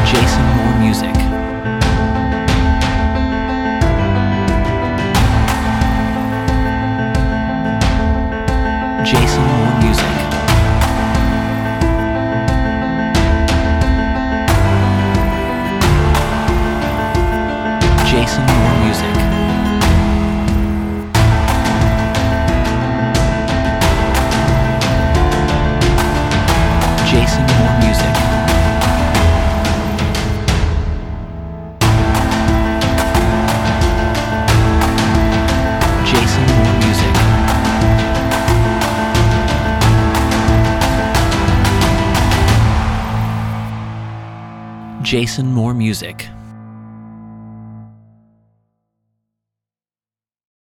Jason Moore Music. Jason Moore Music. Jason Moore Music. Jason Moore Music. Jason Moore Music. Jason Moore Music.